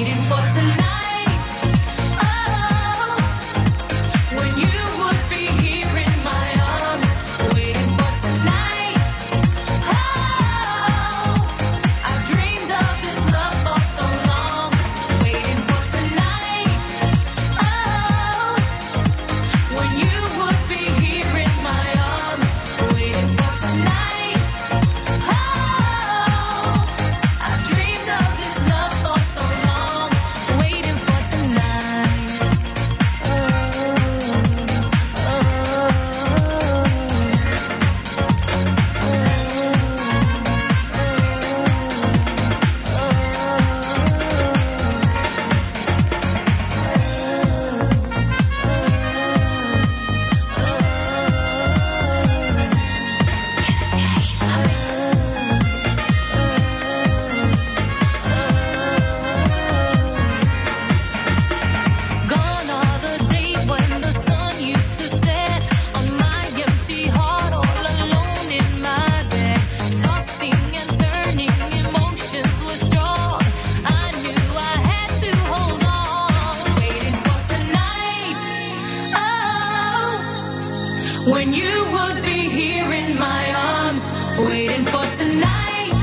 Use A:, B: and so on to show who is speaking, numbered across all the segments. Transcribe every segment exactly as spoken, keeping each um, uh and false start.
A: when you would be here in my arms, waiting for tonight.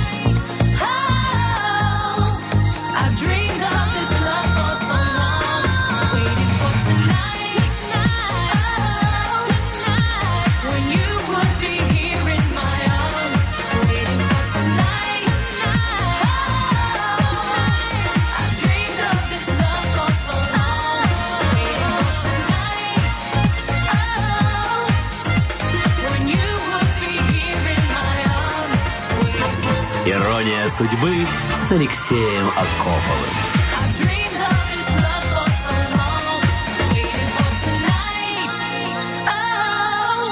A: Oh, I've dreamed of this love for so long, waiting for tonight. Oh, when you would be here in my arms, waiting for tonight. Oh, I've dreamed of this love for so long, waiting for tonight. Oh, when you would be here in my arms, waiting for tonight.
B: Ирония судьбы с Алексеем Акоповым.
A: I've dreamed of this love for so long, waiting for tonight. Oh.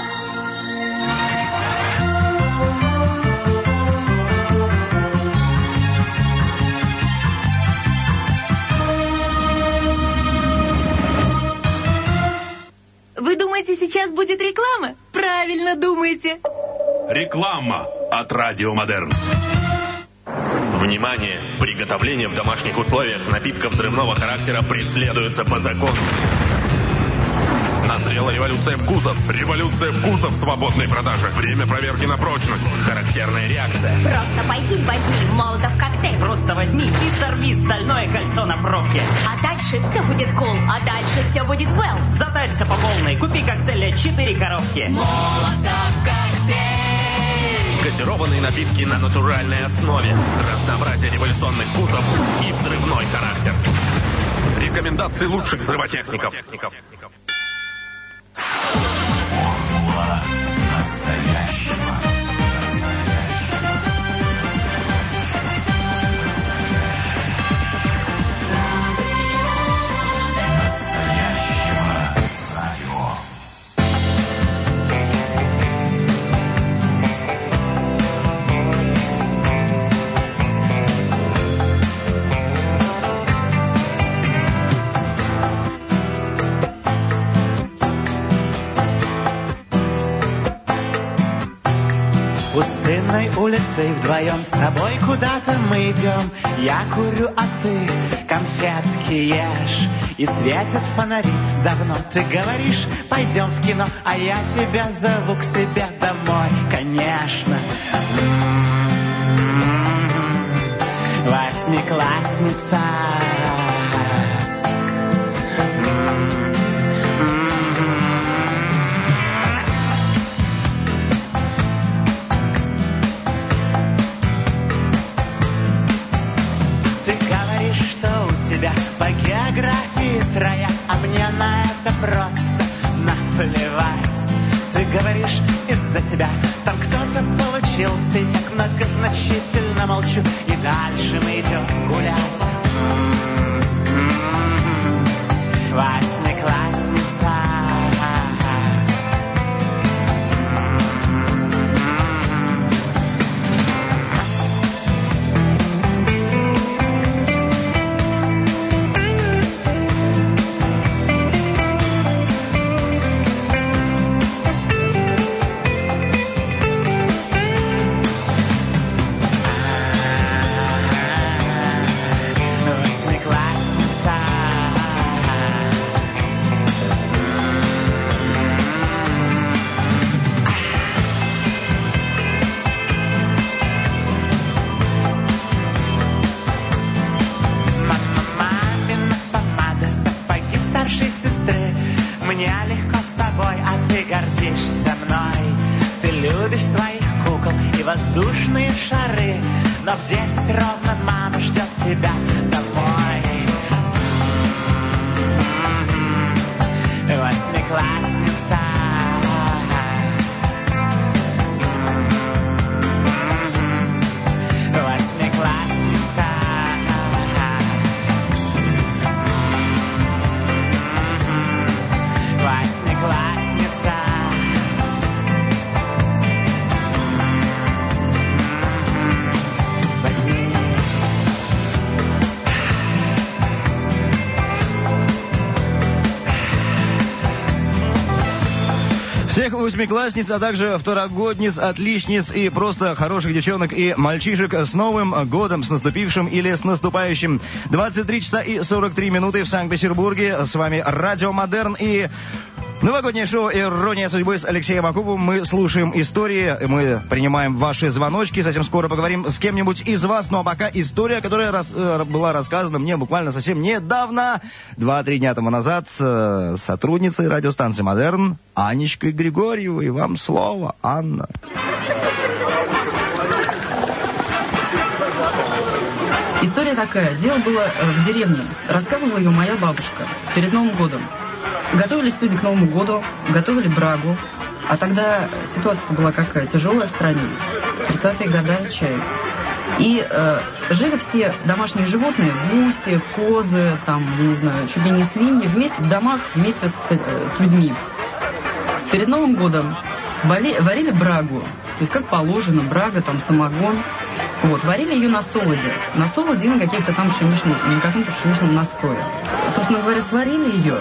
C: Вы думаете, сейчас будет реклама? Правильно думаете.
D: Реклама от Радио Модерн. Внимание! Приготовление в домашних условиях напитков взрывного характера преследуется по закону. Назрела революция вкусов. Революция вкусов в свободной продаже. Время проверки на прочность. Характерная реакция.
E: Просто пойди возьми молотов коктейль.
F: Просто возьми и сорви стальное кольцо на пробке.
E: А дальше все будет cool, а дальше все будет well.
F: Затарься по полной, купи коктейля четыре коробки.
A: Молотов коктейль.
D: Газированные напитки на натуральной основе. Разнообразие революционных вкусов и взрывной характер. Рекомендации лучших взрывотехников.
G: Пустынной улицей вдвоем с тобой куда-то мы идем. Я курю, а ты конфетки ешь. И светят фонари давно. Ты говоришь, пойдем в кино, а я тебя зову к себе домой. Конечно. Восьмиклассница. По географии троя, а мне на это просто наплевать. Ты говоришь, из-за тебя там кто-то получился. И так многозначительно молчу. И дальше мы идем гулять. Восьмиклассница. воздушные шары, но в десять ровно мама ждет тебя домой. Восьмиклассница. Восьмиклассница. Восьмиклассница.
H: Всех восьмиклассниц, а также второгодниц, отличниц и просто хороших девчонок и мальчишек с Новым годом, с наступившим или с наступающим. двадцать три часа и сорок три минуты в Санкт-Петербурге. С вами Радио Модерн и новогоднее шоу «Ирония судьбы» с Алексеем Акуповым. Мы слушаем истории, мы принимаем ваши звоночки. Совсем скоро поговорим с кем-нибудь из вас. Ну а пока история, которая рас, э, была рассказана мне буквально совсем недавно, два-три дня тому назад, э, сотрудницей радиостанции «Модерн» Анечкой Григорьевой. Вам слово, Анна.
I: История такая. Дело было э, в деревне. Рассказывала ее моя бабушка перед Новым годом. Готовились люди к Новому году, готовили брагу. А тогда ситуация была какая? Тяжелая в стране. тридцатые годы чай. И э, жили все домашние животные, гуси, козы, там, я не знаю, чуть ли не свиньи, вместе в домах, вместе с, э, с людьми. Перед Новым годом вали, варили брагу. То есть, как положено, брага, там, самогон. Вот, варили ее на солоде. На солоде и на каких-то там пшеничных, на каком-то пшеничном настое. Собственно говоря, сварили ее.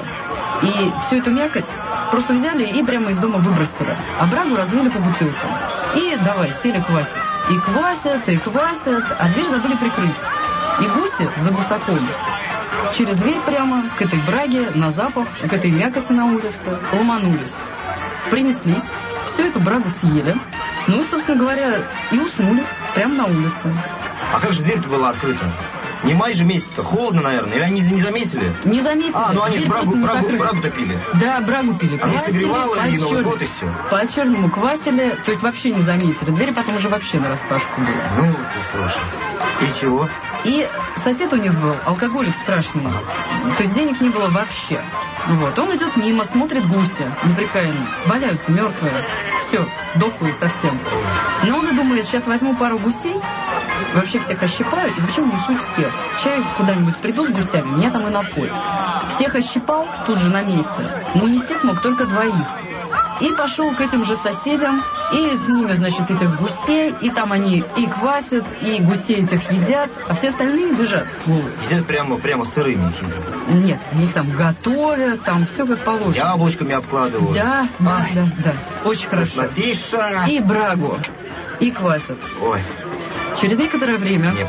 I: И всю эту мякоть просто взяли и прямо из дома выбросили. А брагу разлили по бутылкам. И давай, сели квасить. И квасят, и квасят, а дверь забыли прикрыть. И гуси за гусаком через дверь прямо к этой браге, на запах, к этой мякоти на улице ломанулись. Принеслись, всю эту брагу съели. Ну и, собственно говоря, и уснули прямо на улице.
J: А как же дверь-то была открыта? Не май же месяц-то, холодно, наверное, или они не заметили?
I: Не заметили.
J: А, ну они же брагу, брагу, брагу-то пили.
I: Да, брагу пили.
J: Они согревало и Новый год, и все.
I: По-черному квасили, то есть вообще не заметили. Двери потом уже вообще нараспашку были.
J: Ну, ты слушай. И чего?
I: И сосед у них был алкоголик страшный. То есть денег не было вообще. Вот, он идет мимо, смотрит гуси, неприкаянно. Валяются мертвые. Все, дохлые совсем. Но он и думает, сейчас возьму пару гусей, вообще всех ощипаю, и вообще унесу всех. Чай куда-нибудь приду с гусями, меня там и напоят. Всех ощипал тут же на месте, но унести смог только двоих. И пошел к этим же соседям, и с ними, значит, этих гусей, и там они и квасят, и гусей этих едят, а все остальные лежат голые.
J: Едят прямо, прямо сырыми.
I: Нет, они их там готовят, там все как положено.
J: Яблочками обкладывают.
I: Да, да, да, да, очень хорошо.
J: Вкуснотища.
I: И брагу, и квасят.
J: Ой.
I: Через некоторое время
J: Нет,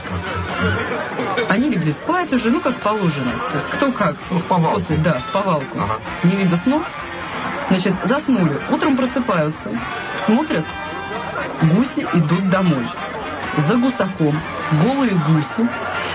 I: они легли спать уже, ну, как положено. То есть кто как.
J: Ну, в повалку.
I: После, да, в повалку.
J: Ага.
I: Не видя сну. Значит, заснули. Утром просыпаются. Смотрят, гуси идут домой. За гусаком голые гуси,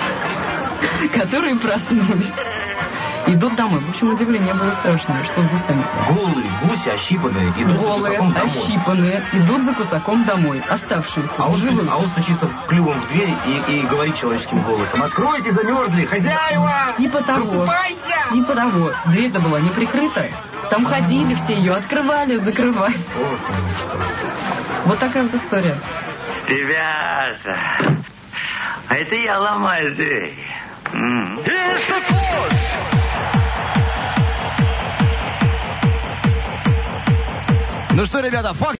I: которые проснулись, идут домой. В общем, удивление было страшное, что с гусями.
J: Голые гуси, ощипанные, идут
I: Голые,
J: за гусаком домой.
I: ощипанные, идут за гусаком домой. Оставшиеся.
J: А он,
I: живы.
J: а он стучится клювом в дверь и, и говорит человеческим голосом: «Откройте, замерзли, хозяева!
I: Типа того.
J: Просыпайся!»
I: Типа того. Дверь-то была не прикрыта. Там ходили все, ее открывали, закрывали.
J: Вот оно что.
I: Вот такая вот история.
B: Ребята, а это я ломаю дверь. М.
H: Ну что, ребята, факт.